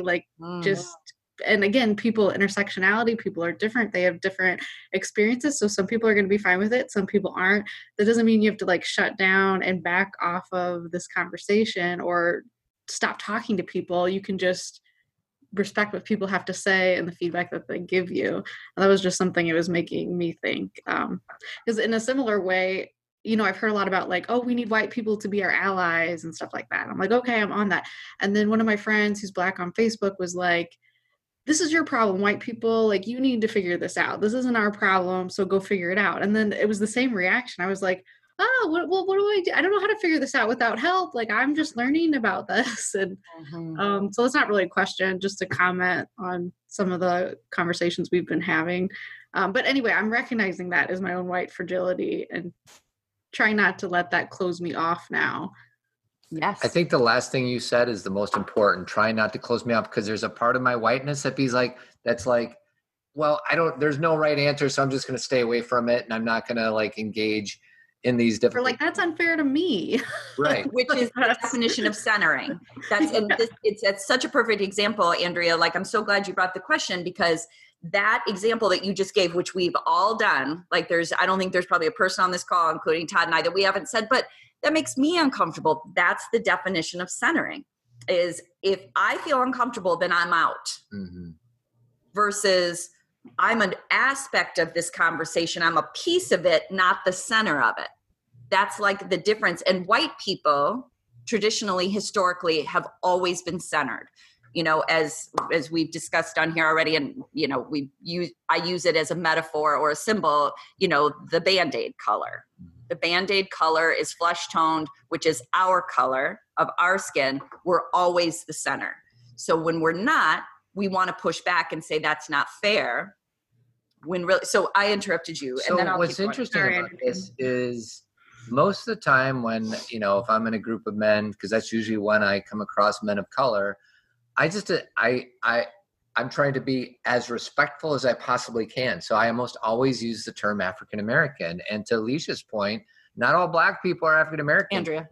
And again, intersectionality, people are different. They have different experiences. So some people are going to be fine with it. Some people aren't. That doesn't mean you have to like shut down and back off of this conversation or stop talking to people. You can just respect what people have to say and the feedback that they give you. And that was just something it was making me think. Because in a similar way, I've heard a lot about like, oh, we need white people to be our allies and stuff like that. I'm like, okay, I'm on that. And then one of my friends who's black on Facebook was like, this is your problem, white people, like, you need to figure this out. This isn't our problem, so go figure it out. And then it was the same reaction. I was like, what do I do? I don't know how to figure this out without help. Like, I'm just learning about this. And so it's not really a question, just a comment on some of the conversations we've been having. But anyway, I'm recognizing that as my own white fragility and trying not to let that close me off now. Yes. I think the last thing you said is the most important. Try not to close me off, because there's a part of my whiteness that be like, that's like, well, there's no right answer, so I'm just going to stay away from it. And I'm not going to like engage in these different. Or like, that's unfair to me. Right. Which is the definition of centering. It's such a perfect example, Andrea. Like, I'm so glad you brought the question, because that example that you just gave, which we've all done, like I don't think there's probably a person on this call, including Todd and I, that we haven't said, but that makes me uncomfortable. That's the definition of centering. is if I feel uncomfortable, then I'm out. Mm-hmm. Versus I'm an aspect of this conversation. I'm a piece of it, not the center of it. That's like the difference. And white people traditionally, historically, have always been centered. You know, as we've discussed on here already, and you know, I use it as a metaphor or a symbol. You know, the Band-Aid color. The Band-Aid color is flesh toned, which is our color of our skin. We're always the center. So when we're not, we want to push back and say that's not fair. When really, so I interrupted you. So and then I'll what's keep interesting Sorry, about this is most of the time when, you know, if I'm in a group of men, because that's usually when I come across men of color, I'm trying to be as respectful as I possibly can. So I almost always use the term African American. And to Alicia's point, not all Black people are African American. Andrea.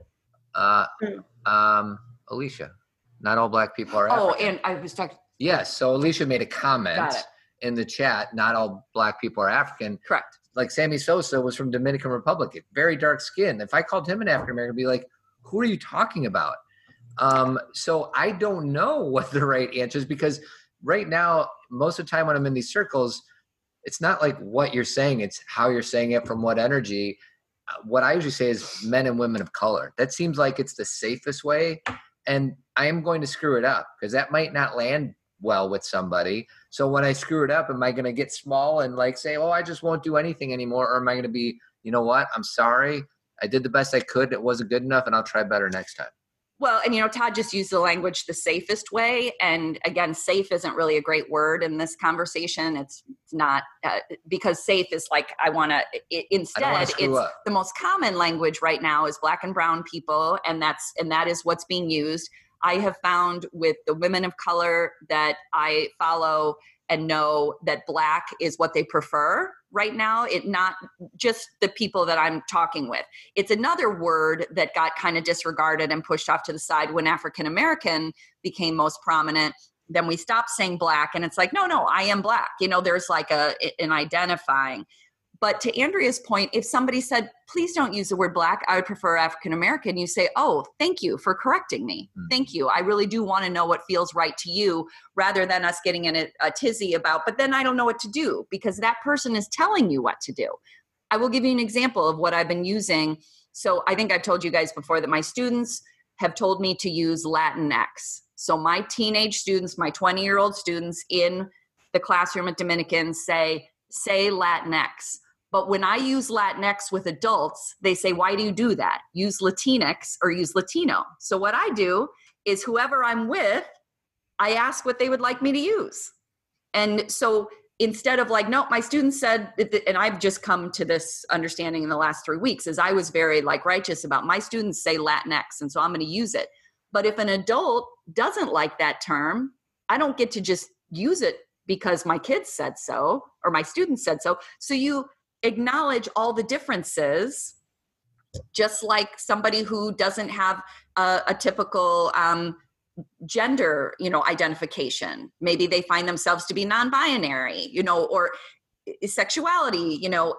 Alicia, not all Black people are African. Oh, and I was talking. Yes. So Alicia made a comment Got it. in the chat. Not all Black people are African. Correct. Like Sammy Sosa was from Dominican Republic, very dark skin. If I called him an African American, I'd be like, who are you talking about? So I don't know what the right answer is, because right now, most of the time when I'm in these circles, it's not like what you're saying, it's how you're saying it, from what energy. What I usually say is men and women of color. That seems like it's the safest way. And I am going to screw it up because that might not land well with somebody. So when I screw it up, am I going to get small and like say, oh, I just won't do anything anymore? Or am I going to be, you know what? I'm sorry. I did the best I could. It wasn't good enough and I'll try better next time. Well, and you know, Todd just used the language the safest way. And again, safe isn't really a great word in this conversation. It's not because safe is like, instead, it's the most common language right now is Black and brown people. And that is what's being used. I have found with the women of color that I follow and know that Black is what they prefer right now. It not just the people that I'm talking with. It's another word that got kind of disregarded and pushed off to the side when African American became most prominent. Then we stopped saying Black, and it's like, no, I am Black. You know, there's like an identifying. But to Andrea's point, if somebody said, please don't use the word Black, I would prefer African American, you say, oh, thank you for correcting me. Thank you. I really do want to know what feels right to you, rather than us getting in a tizzy about, but then I don't know what to do because that person is telling you what to do. I will give you an example of what I've been using. So I think I've told you guys before that my students have told me to use Latinx. So my teenage students, my 20-year-old students in the classroom at Dominican say Latinx. But when I use Latinx with adults, they say, why do you do that? Use Latinx or use Latino. So what I do is whoever I'm with, I ask what they would like me to use. And so instead of like, no, my students said, and I've just come to this understanding in the last 3 weeks, is I was very like righteous about my students say Latinx, and so I'm going to use it. But if an adult doesn't like that term, I don't get to just use it because my kids said so or my students said so. So you acknowledge all the differences, just like somebody who doesn't have a typical gender, identification. Maybe they find themselves to be non-binary, or sexuality,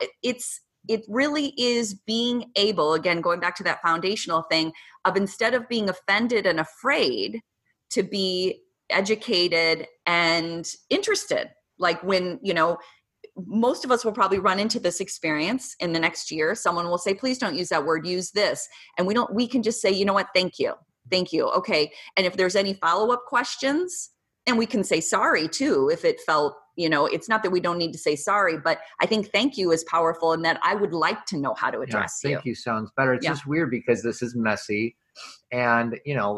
it really is being able, again, going back to that foundational thing of instead of being offended and afraid, to be educated and interested. Like when, most of us will probably run into this experience in the next year. Someone will say, please don't use that word, use this. And we can just say, you know what? Thank you. Okay. And if there's any follow-up questions, and we can say sorry too, if it felt, it's not that we don't need to say sorry, but I think thank you is powerful in that I would like to know how to address you. Thank you sounds better. It's just weird because this is messy. And,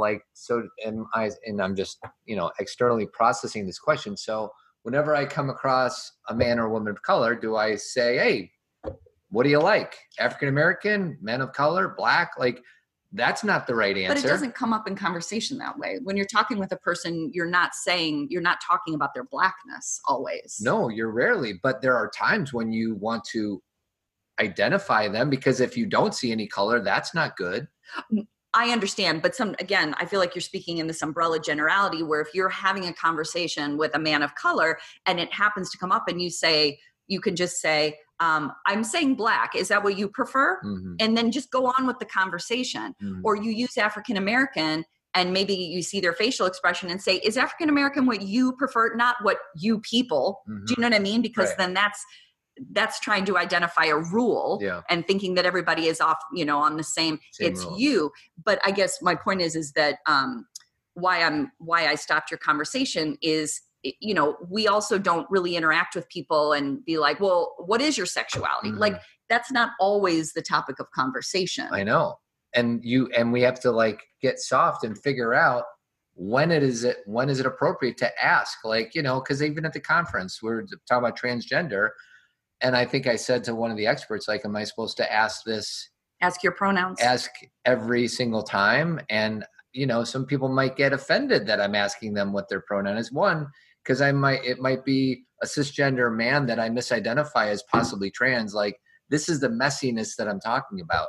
I'm just, externally processing this question. So whenever I come across a man or woman of color, do I say, hey, what do you like? African-American, men of color, Black? Like, that's not the right answer. But it doesn't come up in conversation that way. When you're talking with a person, you're not talking about their Blackness always. No, you're rarely. But there are times when you want to identify them, because if you don't see any color, that's not good. I understand, but I feel like you're speaking in this umbrella generality where if you're having a conversation with a man of color and it happens to come up and you can just say, I'm saying Black. Is that what you prefer? Mm-hmm. And then just go on with the conversation. Mm-hmm. Or you use African American and maybe you see their facial expression and say, is African American what you prefer, not what you people? Do you know what I mean? Because then that's trying to identify a rule and thinking that everybody is off, on the same it's rules. You. But I guess my point is that why I stopped your conversation is, we also don't really interact with people and be like, well, what is your sexuality? Like, that's not always the topic of conversation. I know. And we have to get soft and figure out when is it appropriate to ask, because even at the conference, we're talking about transgender. And I think I said to one of the experts, am I supposed to ask this? Ask your pronouns. Ask every single time. And, some people might get offended that I'm asking them what their pronoun is. One, because it might be a cisgender man that I misidentify as possibly trans. This is the messiness that I'm talking about.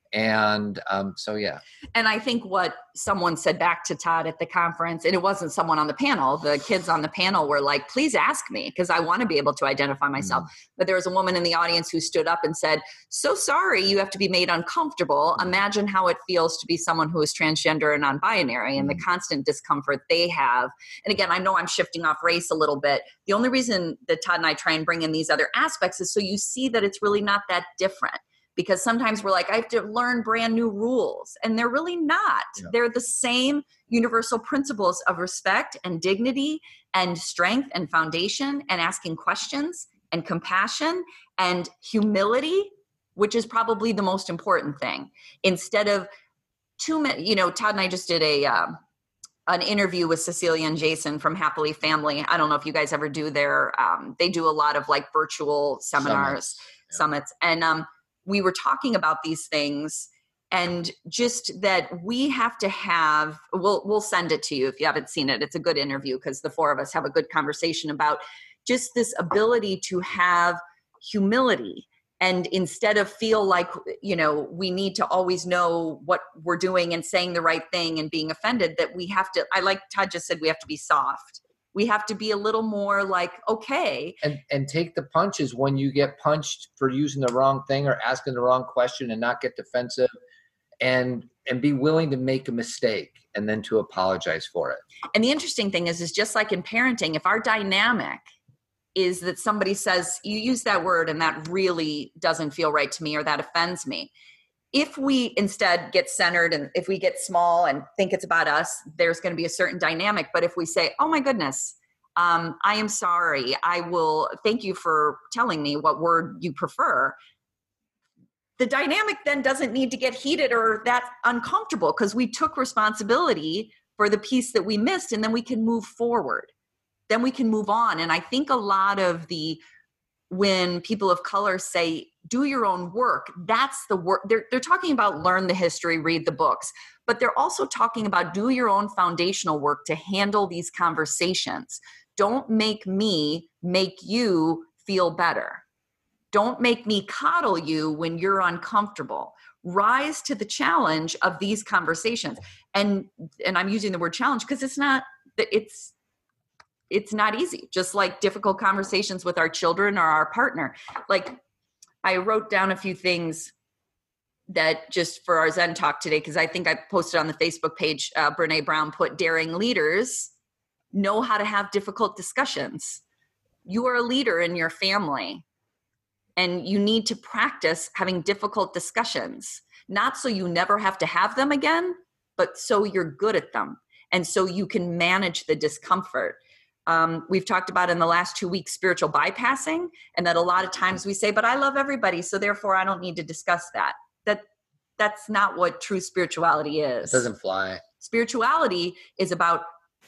And And I think what someone said back to Todd at the conference, and it wasn't someone on the panel, the kids on the panel were like, please ask me, because I want to be able to identify myself. But there was a woman in the audience who stood up and said, so sorry, you have to be made uncomfortable. Imagine how it feels to be someone who is transgender and non-binary and the constant discomfort they have. And again, I know I'm shifting off race a little bit. The only reason that Todd and I try and bring in these other aspects is so you see that it's really not that different. Because sometimes we're like, I have to learn brand new rules. And they're really not. Yeah. They're the same universal principles of respect and dignity and strength and foundation and asking questions and compassion and humility, which is probably the most important thing. Instead of too many, Todd and I just did an interview with Cecilia and Jason from Happily Family. I don't know if you guys ever do they do a lot of virtual seminars, summits. And, we were talking about these things and just that we have to have, we'll send it to you if you haven't seen it. It's a good interview because the four of us have a good conversation about just this ability to have humility. And instead of feel like, we need to always know what we're doing and saying the right thing and being offended, that we have to, like Todd just said, we have to be soft. We have to be a little more okay. And take the punches when you get punched for using the wrong thing or asking the wrong question and not get defensive and be willing to make a mistake and then to apologize for it. And the interesting thing is just like in parenting, if our dynamic is that somebody says, you use that word and that really doesn't feel right to me or that offends me. If we instead get centered and if we get small and think it's about us, there's going to be a certain dynamic. But if we say, oh my goodness, I am sorry, I will thank you for telling me what word you prefer. The dynamic then doesn't need to get heated or that uncomfortable because we took responsibility for the piece that we missed and then we can move forward. Then we can move on. And I think a lot of when people of color say, do your own work, that's the work. They're talking about learn the history, read the books, but they're also talking about do your own foundational work to handle these conversations. Don't make me make you feel better. Don't make me coddle you when you're uncomfortable. Rise to the challenge of these conversations. And I'm using the word challenge because it's not easy, just like difficult conversations with our children or our partner. I wrote down a few things that just for our Zen talk today, because I think I posted on the Facebook page, Brene Brown put, daring leaders know how to have difficult discussions. You are a leader in your family and you need to practice having difficult discussions, not so you never have to have them again, but so you're good at them. And so you can manage the discomfort. We've talked about in the last 2 weeks, spiritual bypassing, and that a lot of times we say, but I love everybody, so therefore I don't need to discuss that. That's not what true spirituality is. It doesn't fly. Spirituality is about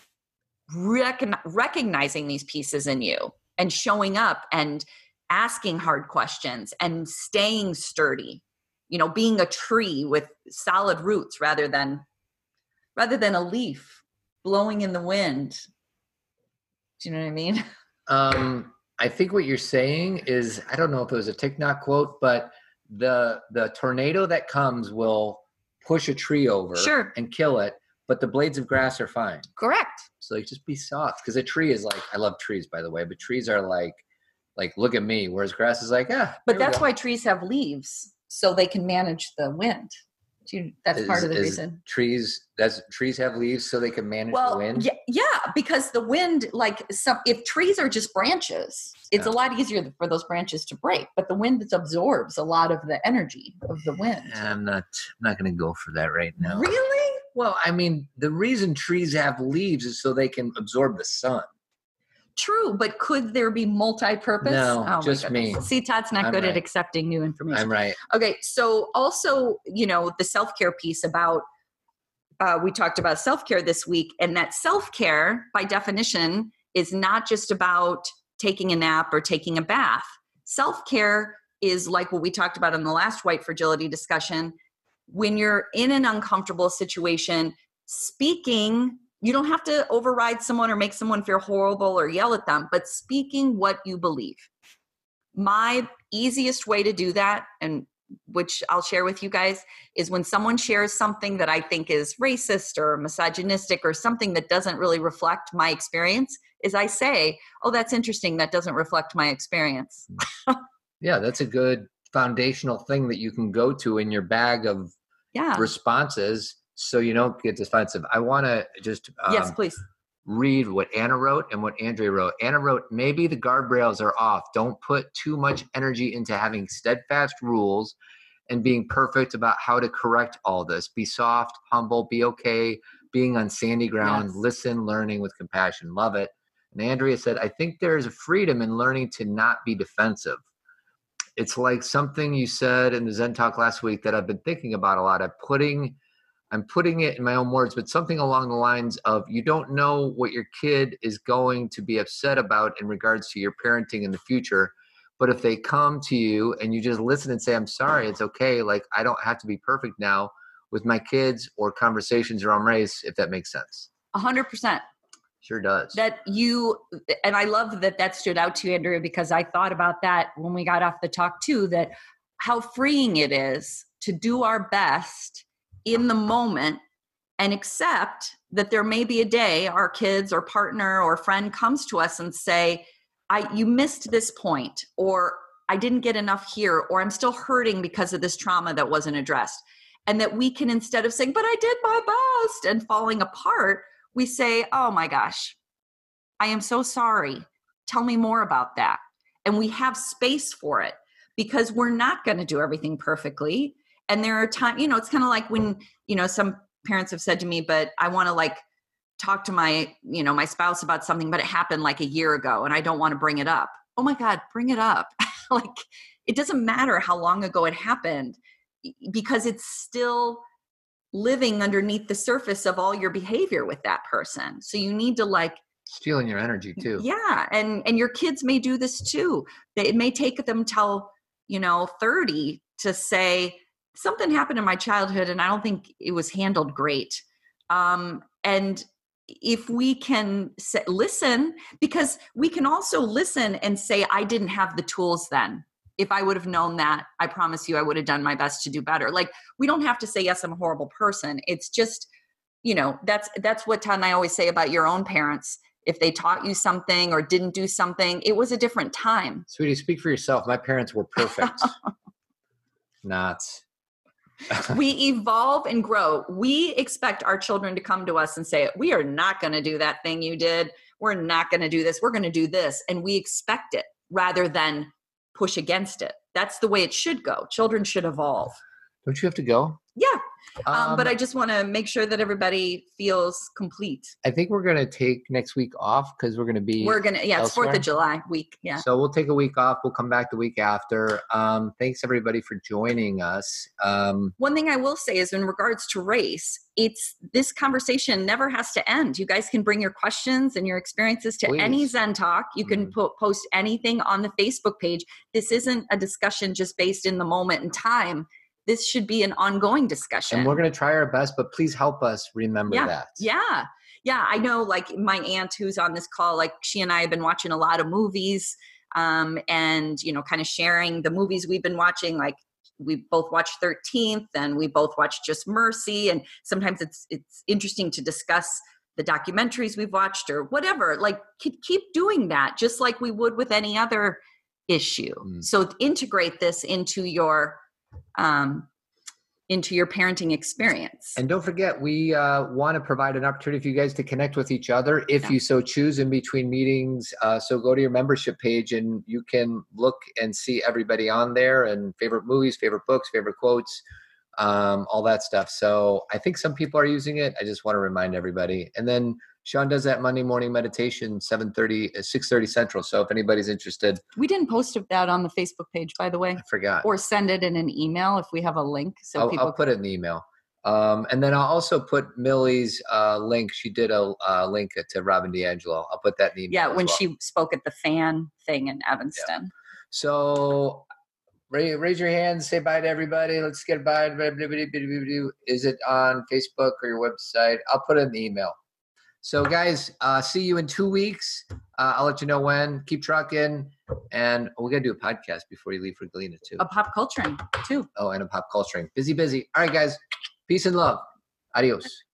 recognizing these pieces in you and showing up and asking hard questions and staying sturdy, being a tree with solid roots rather than a leaf blowing in the wind. Do you know what I mean? I think what you're saying is, I don't know if it was a Thich Nhat quote, but the tornado that comes will push a tree over and kill it, but the blades of grass are fine. Correct. So just be soft, because a tree is I love trees, by the way, but trees are like look at me, whereas grass is But that's why trees have leaves, so they can manage the wind. That's part of the reason. Trees have leaves so they can manage the wind? Yeah, because the wind, if trees are just branches, it's a lot easier for those branches to break, but the wind absorbs a lot of the energy of the wind. I'm not going to go for that right now. Really? Well, I mean, the reason trees have leaves is so they can absorb the sun. True, but could there be multi-purpose? No, just me. See, Todd's not good at accepting new information. I'm right. Okay, so also, the self-care piece about, we talked about self-care this week, and that self-care, by definition, is not just about taking a nap or taking a bath. Self-care is like what we talked about in the last white fragility discussion. When you're in an uncomfortable situation, speaking, you don't have to override someone or make someone feel horrible or yell at them, but speaking what you believe. My easiest way to do that, and which I'll share with you guys, is when someone shares something that I think is racist or misogynistic or something that doesn't really reflect my experience, is I say, oh, that's interesting. That doesn't reflect my experience. Yeah, that's a good foundational thing that you can go to in your bag of responses so you don't get defensive. I want to just yes, please read what Anna wrote and what Andrea wrote. Anna wrote, maybe the guardrails are off. Don't put too much energy into having steadfast rules and being perfect about how to correct all this. Be soft, humble, be okay, being on sandy ground, listen, learning with compassion. Love it. And Andrea said, I think there is a freedom in learning to not be defensive. It's like something you said in the Zen Talk last week that I've been thinking about a lot. I'm putting it in my own words, but something along the lines of, you don't know what your kid is going to be upset about in regards to your parenting in the future. But if they come to you and you just listen and say, I'm sorry, it's okay. Like, I don't have to be perfect now with my kids or conversations around race, if that makes sense. 100%. Sure does. And I love that stood out to you, Andrea, because I thought about that when we got off the talk too, that how freeing it is to do our best in the moment and accept that there may be a day our kids or partner or friend comes to us and say, you missed this point, or I didn't get enough here, or I'm still hurting because of this trauma that wasn't addressed. And that we can, instead of saying, but I did my best and falling apart, we say, oh my gosh, I am so sorry. Tell me more about that. And we have space for it because we're not going to do everything perfectly. And there are times, it's kind of like when, some parents have said to me, but I want to talk to my spouse about something, but it happened a year ago and I don't want to bring it up. Oh my God, bring it up. It doesn't matter how long ago it happened because it's still living underneath the surface of all your behavior with that person. So you need to stealing your energy too. Yeah. And your kids may do this too. It may take them till, 30 to say, something happened in my childhood and I don't think it was handled great. And if we can listen, because we can also listen and say, I didn't have the tools then. If I would have known that, I promise you I would have done my best to do better. We don't have to say, yes, I'm a horrible person. It's just, that's what Todd and I always say about your own parents. If they taught you something or didn't do something, it was a different time. Sweetie, speak for yourself. My parents were perfect. Not. We evolve and grow. We expect our children to come to us and say, we are not going to do that thing you did. We're not going to do this. We're going to do this. And we expect it rather than push against it. That's the way it should go. Children should evolve. Don't you have to go? Yeah. But I just want to make sure that everybody feels complete. I think we're going to take next week off because we're going to be it's 4th of July week. Yeah. So we'll take a week off. We'll come back the week after. Thanks everybody for joining us. One thing I will say is in regards to race, this conversation never has to end. You guys can bring your questions and your experiences to any Zen Talk. You can post anything on the Facebook page. This isn't a discussion just based in the moment in time. This should be an ongoing discussion. And we're going to try our best, but please help us remember that. Yeah. Yeah. I know my aunt who's on this call, she and I have been watching a lot of movies and, kind of sharing the movies we've been watching. We both watched 13th and we both watched Just Mercy. And sometimes it's interesting to discuss the documentaries we've watched or whatever. Keep doing that just like we would with any other issue. So integrate this into your into your parenting experience. And don't forget, we want to provide an opportunity for you guys to connect with each other if you so choose in between meetings. So go to your membership page and you can look and see everybody on there and favorite movies, favorite books, favorite quotes, all that stuff. So I think some people are using it. I just want to remind everybody. And then Sean does that Monday morning meditation, 6:30 Central. So if anybody's interested. We didn't post that on the Facebook page, by the way. I forgot. Or send it in an email if we have a link. So I'll put it in the email. And then I'll also put Millie's link. She did a link to Robin DiAngelo. I'll put that in the email. Yeah, when she spoke at the fan thing in Evanston. Yeah. So raise your hand, say bye to everybody. Let's get bye. Is it on Facebook or your website? I'll put it in the email. So guys, see you in 2 weeks. I'll let you know when. Keep trucking. And we got to do a podcast before you leave for Galena too. A pop culturing too. Oh, and a pop culturing. Busy. All right, guys. Peace and love. Adios.